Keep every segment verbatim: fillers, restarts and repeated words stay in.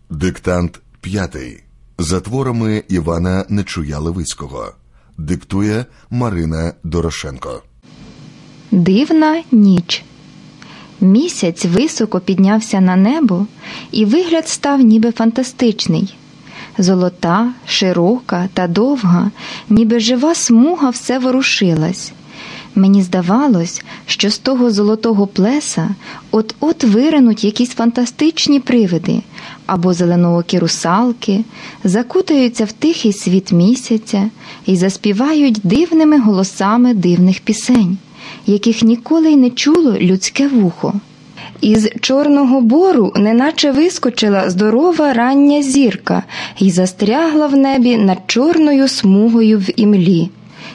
Диктант п'ятий. За творами Івана Нечуя-Левицького. Диктує Марина Дорошенко. Дивна ніч. Місяць високо піднявся на небо, і вигляд став ніби фантастичний. Золота, широка та довга, ніби жива смуга все ворушилась. Мені здавалось, що з того золотого плеса от-от виринуть якісь фантастичні привиди, або зеленоокі русалки, закутаються в тихий світ місяця і заспівають дивними голосами дивних пісень, яких ніколи й не чуло людське вухо. Із Чорного Бору неначе вискочила здорова рання зірка і застрягла в небі над чорною смугою в імлі.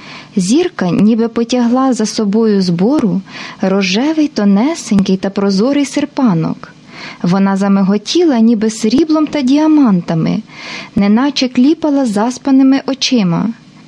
Зірка ніби потягла за собою з бору рожевий, тонесенький та прозорий серпанок. Вона замиготіла ніби сріблом та діамантами, неначе кліпала заспаними очима.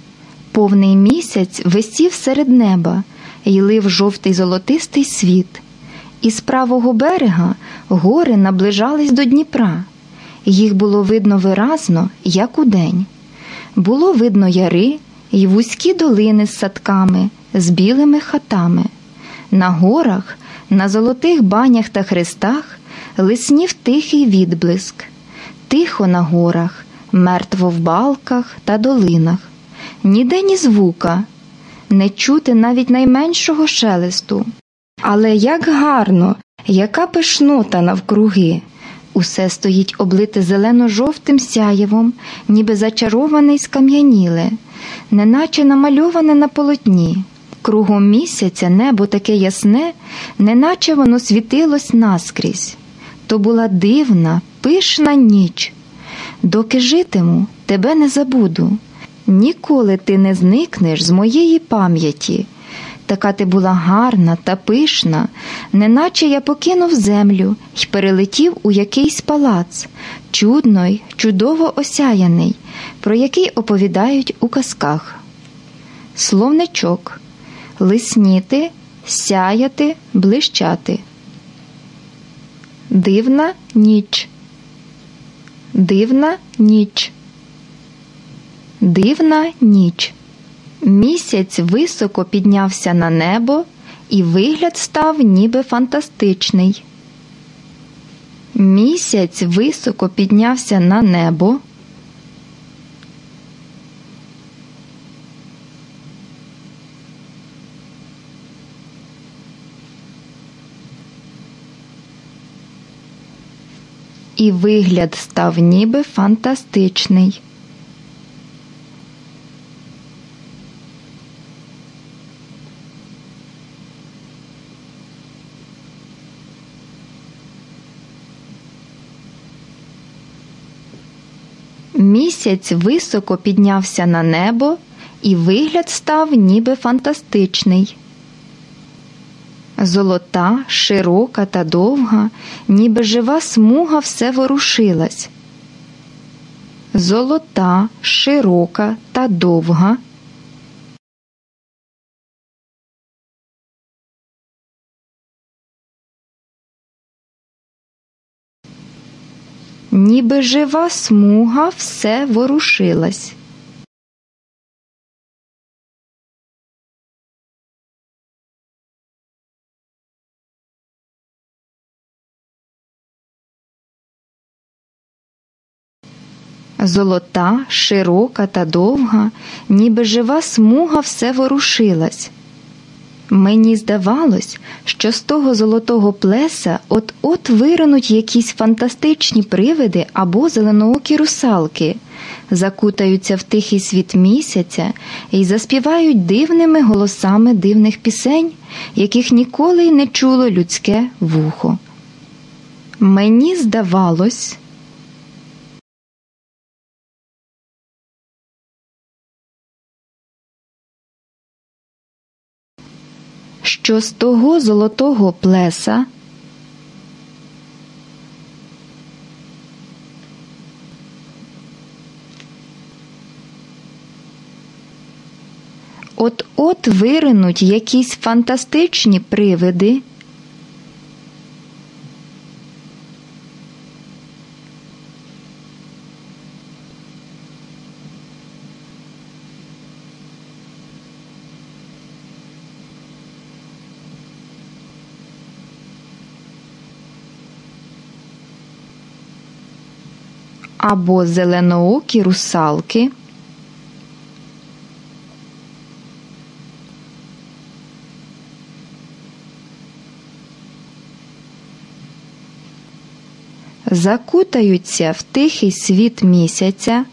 Повний місяць висів серед неба й лив жовтий золотистий світ. Із правого берега гори наближались до Дніпра. Їх було видно виразно, як удень. Було видно яри й вузькі долини з садками, з білими хатами. На горах, на золотих банях та хрестах лиснів тихий відблиск. Тихо на горах, мертво в балках та долинах. Ніде ні звука, не чути навіть найменшого шелесту. Але як гарно, яка пишнота навкруги! Усе стоїть облите зелено-жовтим сяєвом, ніби зачароване й скам'яніле, неначе намальоване на полотні. Кругом місяця небо таке ясне, неначе воно світилось наскрізь. То була дивна, пишна ніч. Доки житиму, тебе не забуду. Ніколи ти не зникнеш з моєї пам'яті. Така ти була гарна та пишна, неначе я покинув землю й перелетів у якийсь палац, чудно й чудово осяяний, про який оповідають у казках. Словничок. Лисніти, сяяти, блищати. Дивна ніч. Дивна ніч. Дивна ніч. Місяць високо піднявся на небо, і вигляд став ніби фантастичний. Місяць високо піднявся на небо, і вигляд став ніби фантастичний. Місяць високо піднявся на небо, і вигляд став ніби фантастичний. Золота, широка та довга, ніби жива смуга все ворушилась. Золота, широка та довга, ніби жива смуга все ворушилась. Золота, широка та довга, ніби жива смуга все ворушилась. Мені здавалось, що з того золотого плеса от-от виринуть якісь фантастичні привиди або зеленоокі русалки, закутаються в тихий світ місяця і заспівають дивними голосами дивних пісень, яких ніколи й не чуло людське вухо. Мені здавалось, що з того золотого плеса от-от виринуть якісь фантастичні привиди, або зеленоокі русалки, закутаються в тихий світ місяця,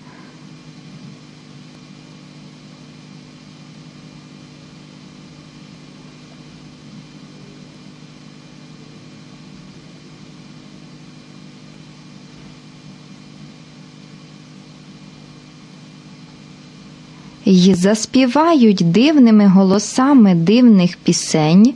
й заспівають дивними голосами дивних пісень,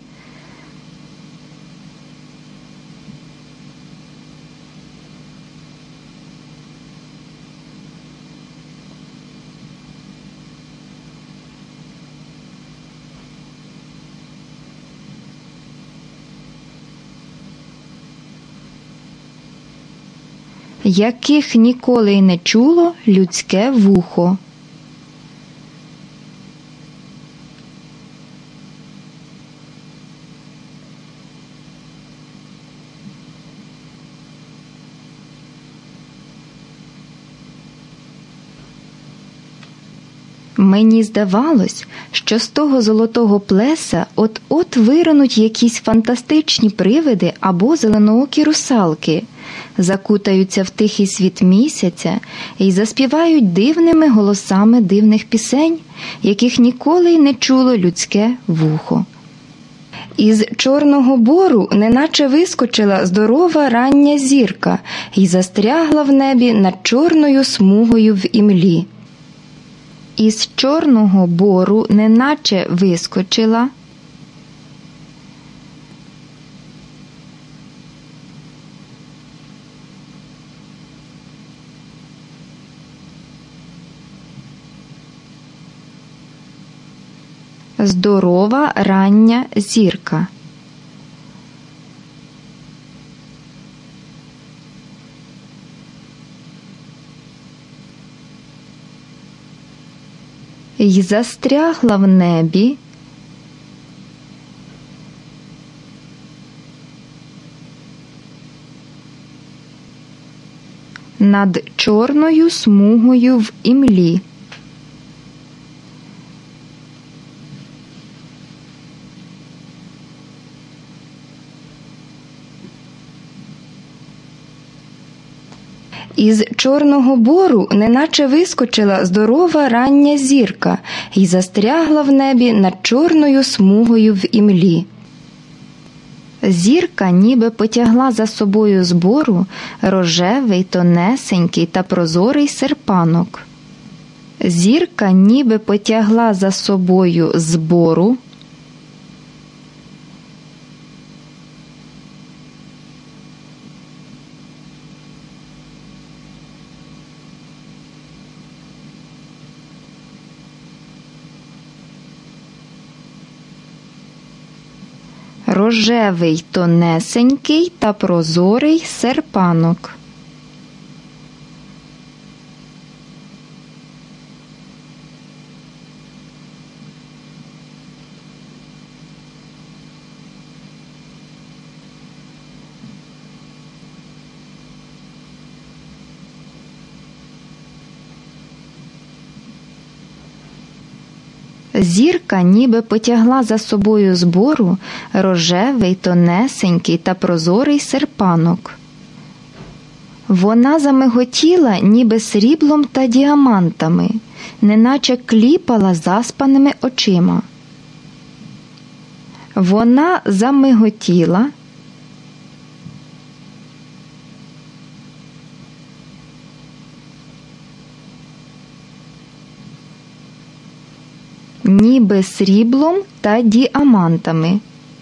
яких ніколи й не чуло людське вухо. Мені здавалось, що з того золотого плеса от-от виринуть якісь фантастичні привиди або зеленоокі русалки, закутаються в тихий світ місяця і заспівають дивними голосами дивних пісень, яких ніколи й не чуло людське вухо. Із Чорного Бору неначе вискочила здорова рання зірка і застрягла в небі над чорною смугою в імлі. Із Чорного Бору неначе вискочила здорова рання зірка. Й застрягла в небі над чорною смугою в імлі. Із Чорного Бору неначе вискочила здорова рання зірка і застрягла в небі над чорною смугою в імлі. Зірка ніби потягла за собою з бору рожевий, тонесенький та прозорий серпанок. Зірка ніби потягла за собою з бору рожевий, тонесенький та прозорий серпанок. Зірка ніби потягла за собою з бору рожевий, тонесенький та прозорий серпанок. Вона замиготіла ніби сріблом та діамантами, неначе кліпала заспаними очима. Вона замиготіла ніби сріблом та діамантами.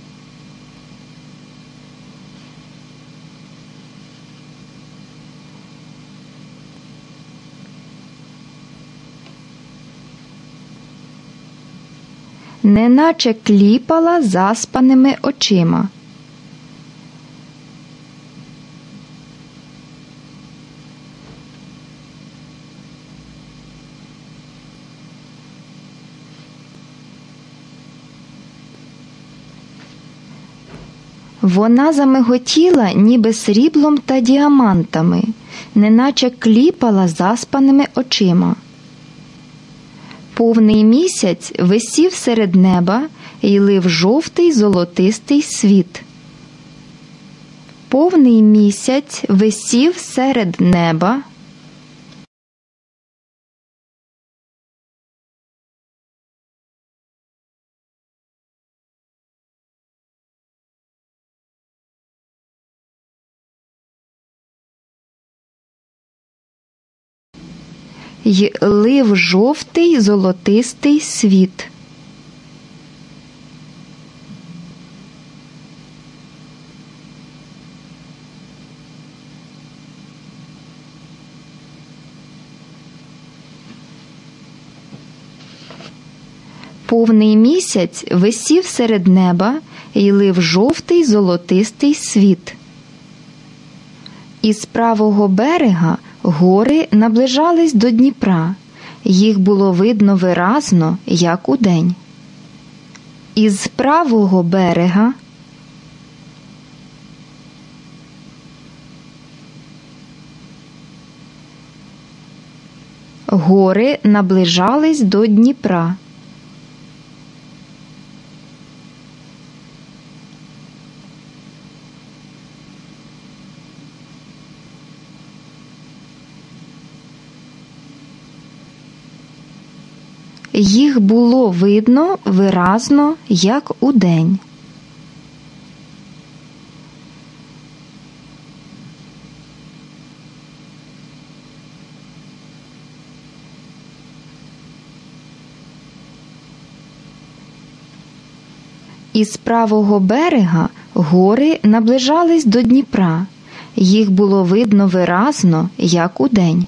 Неначе кліпала заспаними очима. Вона замиготіла ніби сріблом та діамантами, неначе кліпала заспаними очима. Повний місяць висів серед неба й лив жовтий золотистий світ. Повний місяць висів серед неба й лив жовтий золотистий світ. Повний місяць висів серед неба й лив жовтий золотистий світ. Із правого берега гори наближались до Дніпра, їх було видно виразно, як удень. Із правого берега гори наближались до Дніпра. Їх було видно виразно, як удень. Із правого берега гори наближались до Дніпра, їх було видно виразно, як удень.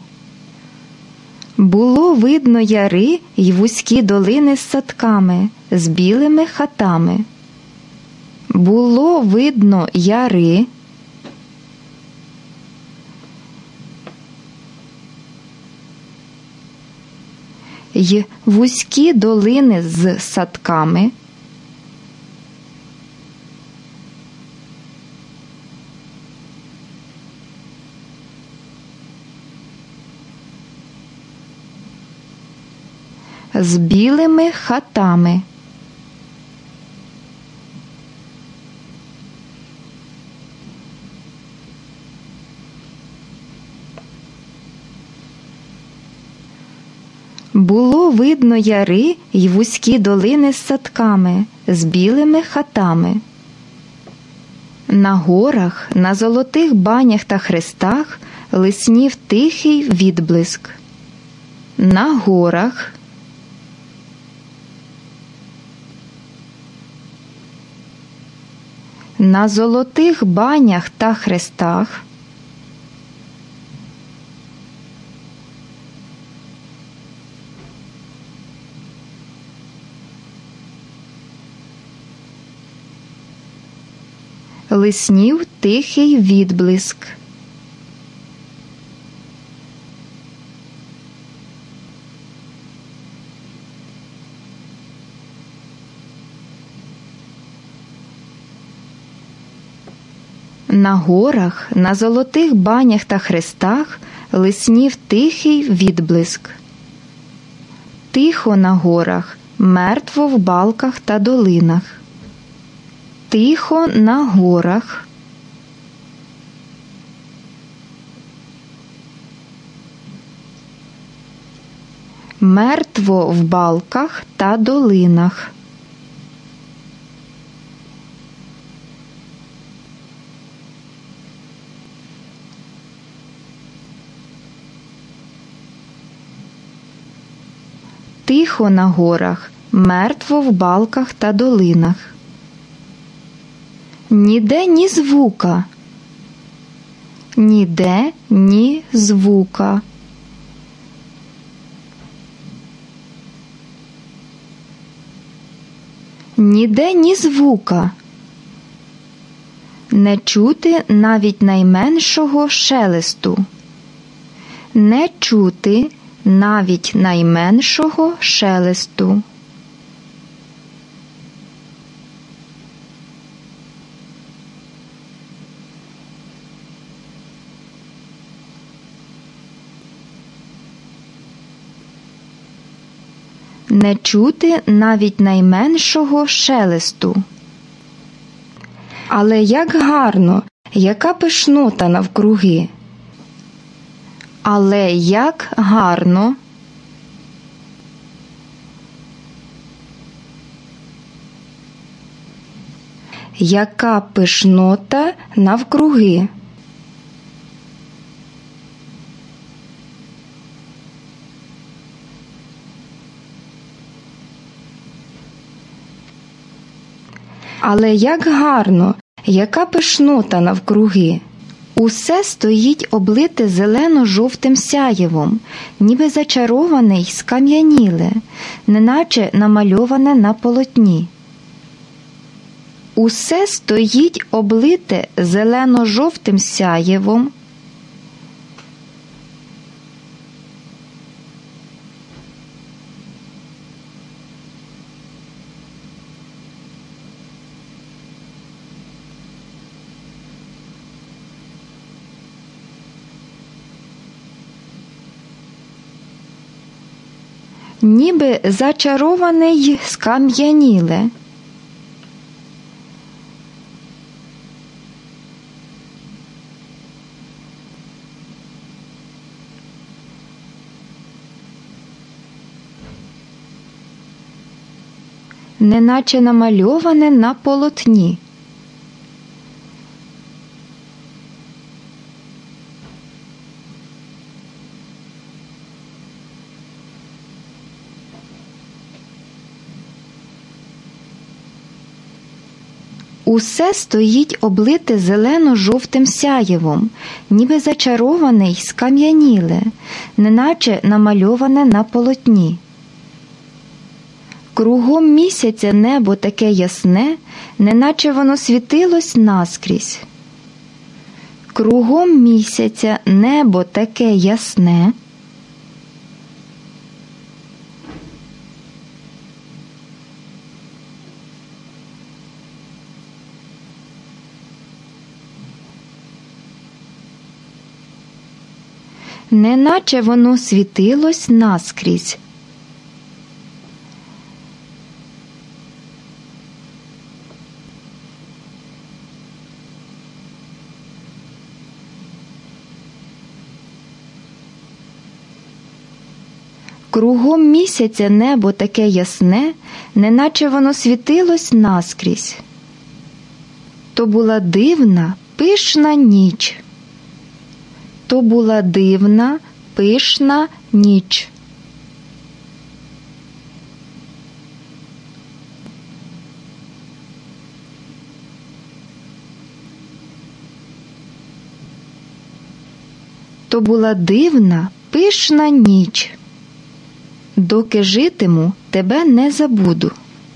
Було видно яри й вузькі долини з садками, з білими хатами. Було видно яри й вузькі долини з садками. З білими хатами. Було видно яри й вузькі долини з садками, з білими хатами. На горах, на золотих банях та хрестах лиснів тихий відблиск. На горах на золотих банях та хрестах лиснів тихий відблиск. На горах, на золотих банях та хрестах лиснів тихий відблиск. Тихо на горах, мертво в балках та долинах. Тихо на горах. Мертво в балках та долинах. Тихо на горах, мертво в балках та долинах. Ніде ні звука. Ніде ні звука. Ніде ні звука. Не чути навіть найменшого шелесту. Не чути навіть найменшого шелесту. не чути навіть найменшого шелесту. Але як гарно, яка пишнота навкруги. Але як гарно. Яка пишнота навкруги. Але як гарно, яка пишнота навкруги. Усе стоїть облите зелено-жовтим сяєвом, ніби зачароване й скам'яніле, неначе намальоване на полотні. Усе стоїть облите зелено-жовтим сяєвом, ніби зачароване й скам'яніле. Неначе намальоване на полотні. Усе стоїть облите зелено-жовтим сяєвом, ніби зачароване й скам'яніле, неначе намальоване на полотні. Кругом місяця небо таке ясне, неначе воно світилось наскрізь. Кругом місяця небо таке ясне, неначе воно світилось наскрізь. Кругом місяця небо таке ясне, неначе воно світилось наскрізь. То була дивна, пишна ніч. То була дивна, пишна ніч. То була дивна, пишна ніч. Доки житиму, тебе не забуду.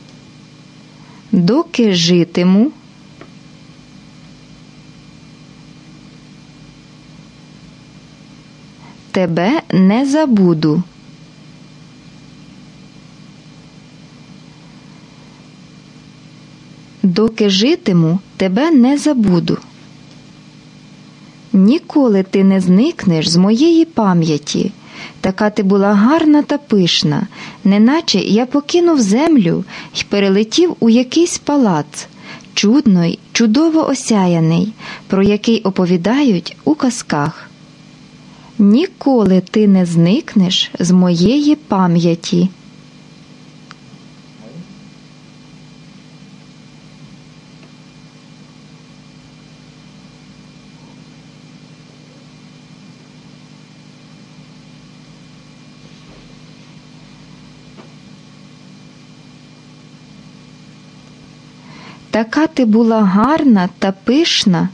Доки житиму, тебе не забуду. Доки житиму, тебе не забуду. Ніколи ти не зникнеш з моєї пам'яті. Така ти була гарна та пишна, неначе я покинув землю й перелетів у якийсь палац, чудно й чудово осяяний, про який оповідають у казках. Ніколи ти не зникнеш з моєї пам'яті. Така ти була гарна та пишна.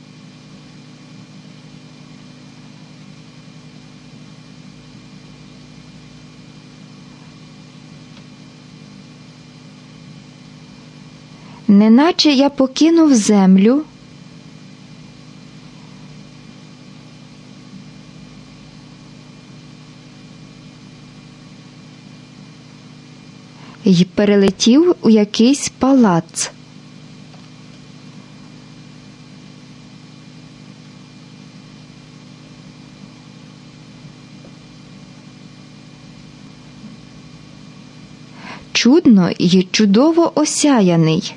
Неначе я покинув землю й перелетів у якийсь палац. чудно й чудово осяяний.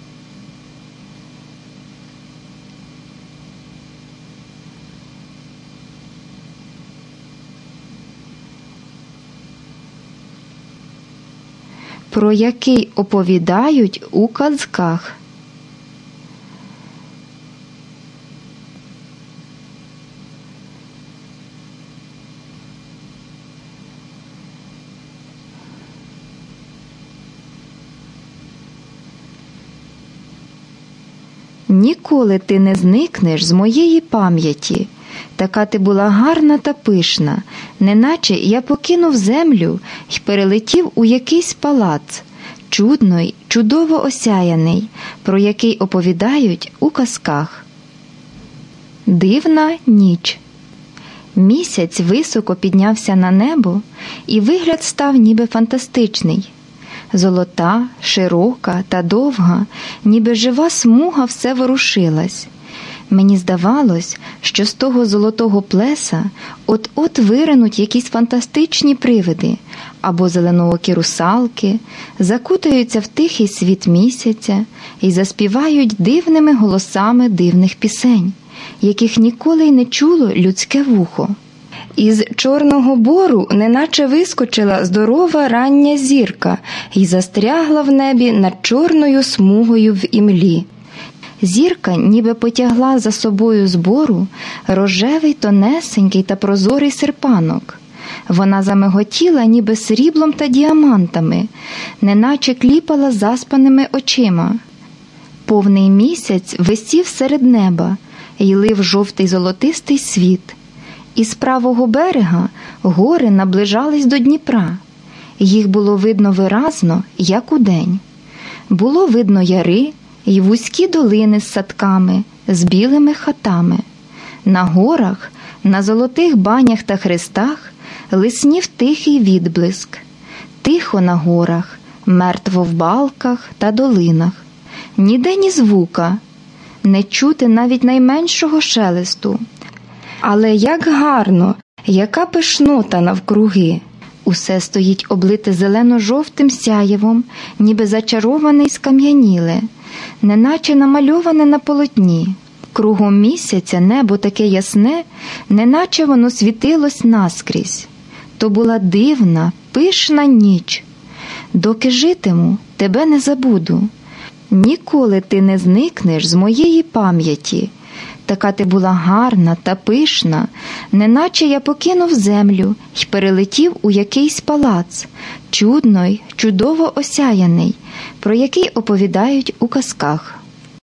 Про який оповідають у казках. Ніколи ти не зникнеш з моєї пам'яті. Така ти була гарна та пишна, неначе я покинув землю й перелетів у якийсь палац, чудно й чудово осяяний, про який оповідають у казках. Дивна ніч. Місяць високо піднявся на небо, і вигляд став ніби фантастичний. Золота, широка та довга, ніби жива смуга все ворушилась. Мені здавалось, що з того золотого плеса от-от виринуть якісь фантастичні привиди, або зеленоокі русалки, закутаються в тихий світ місяця і заспівають дивними голосами дивних пісень, яких ніколи й не чуло людське вухо. Із Чорного Бору неначе вискочила здорова рання зірка і застрягла в небі над чорною смугою в імлі. Зірка ніби потягла за собою з бору рожевий, тонесенький та прозорий серпанок. Вона замиготіла ніби сріблом та діамантами, неначе кліпала заспаними очима. Повний місяць висів серед неба й лив жовтий золотистий світ. Із правого берега гори наближались до Дніпра. Їх було видно виразно, як удень. Було видно яри й вузькі долини з садками, з білими хатами. На горах, на золотих банях та хрестах лиснів тихий відблиск. Тихо на горах, мертво в балках та долинах. Ніде ні звука, не чути навіть найменшого шелесту. Але як гарно, яка пишнота навкруги! Усе стоїть облите зелено-жовтим сяєвом, ніби зачароване й скам'яніле, неначе намальоване на полотні. Кругом місяця небо таке ясне, неначе воно світилось наскрізь. То була дивна, пишна ніч. Доки житиму, тебе не забуду. Ніколи ти не зникнеш з моєї пам'яті. Така ти була гарна та пишна, неначе я покинув землю й перелетів у якийсь палац, чудно й чудово осяяний, про який оповідають у казках.